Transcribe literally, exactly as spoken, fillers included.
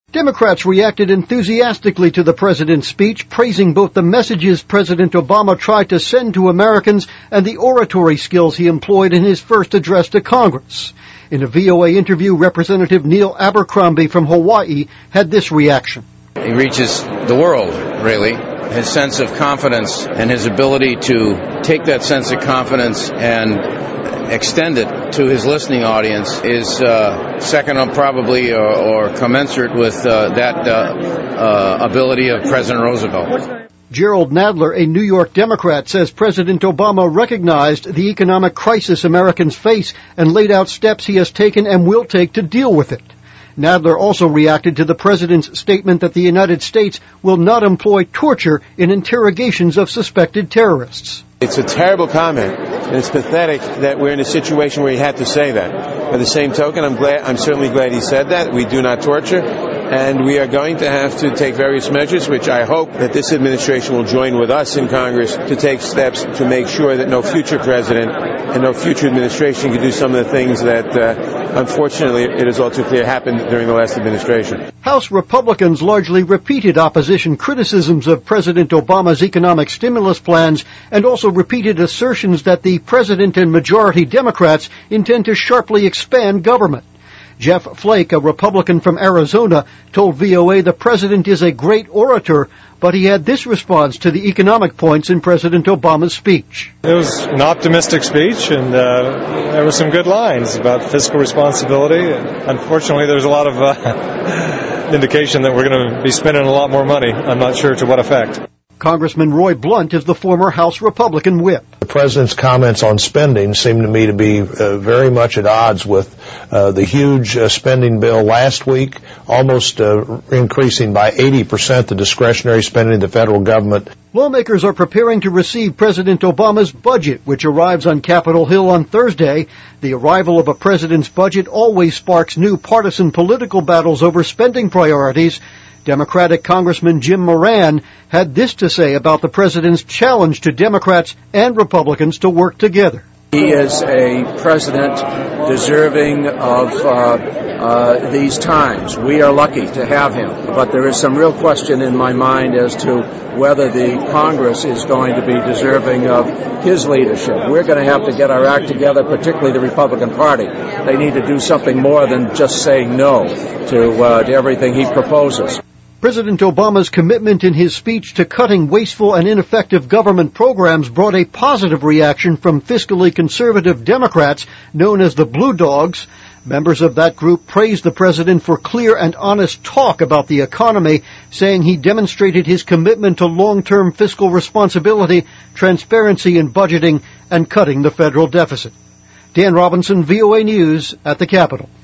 Democrats reacted enthusiastically to the president's speech, praising both the messages President Obama tried to send to Americans and the oratory skills he employed in his first address to Congress. In a V O A interview, Representative Neil Abercrombie from Hawaii had this reaction. He reaches the world, really. His sense of confidence and his ability to take that sense of confidence and extend it to his listening audience is uh, second on probably or, or commensurate with uh, that uh, uh, ability of President Roosevelt. Gerald Nadler, a New York Democrat, says President Obama recognized the economic crisis Americans face and laid out steps he has taken and will take to deal with it. Nadler also reacted to the president's statement that the United States will not employ torture in interrogations of suspected terrorists. It's a terrible comment, and it's pathetic that we're in a situation where he had to say that. By the same token, I'm glad, I'm certainly glad he said that. We do not torture, and we are going to have to take various measures, which I hope that this administration will join with us in Congress to take steps to make sure that no future president and no future administration can do some of the things that, uh, unfortunately, it is all too clear happened during the last administration. House Republicans largely repeated opposition criticisms of President Obama's economic stimulus plans and also repeated assertions that the president and majority Democrats intend to sharply expand government. Jeff Flake, a Republican from Arizona, told V O A the president is a great orator, but he had this response to the economic points in President Obama's speech. It was an optimistic speech, and uh, there were some good lines about fiscal responsibility. Unfortunately, there's a lot of uh, indication that we're going to be spending a lot more money. I'm not sure to what effect. Congressman Roy Blunt is the former House Republican whip. The president's comments on spending seem to me to be uh, very much at odds with uh, the huge uh, spending bill last week, almost uh, increasing by eighty percent the discretionary spending of the federal government. Lawmakers are preparing to receive President Obama's budget, which arrives on Capitol Hill on Thursday. The arrival of a president's budget always sparks new partisan political battles over spending priorities. Democratic Congressman Jim Moran had this to say about the president's challenge to Democrats and Republicans to work together. He is a president deserving of uh, uh, these times. We are lucky to have him, but there is some real question in my mind as to whether the Congress is going to be deserving of his leadership. We're going to have to get our act together, particularly the Republican Party. They need to do something more than just saying no to, uh, to everything he proposes. President Obama's commitment in his speech to cutting wasteful and ineffective government programs brought a positive reaction from fiscally conservative Democrats known as the Blue Dogs. Members of that group praised the president for clear and honest talk about the economy, saying he demonstrated his commitment to long-term fiscal responsibility, transparency in budgeting, and cutting the federal deficit. Dan Robinson, V O A News at the Capitol.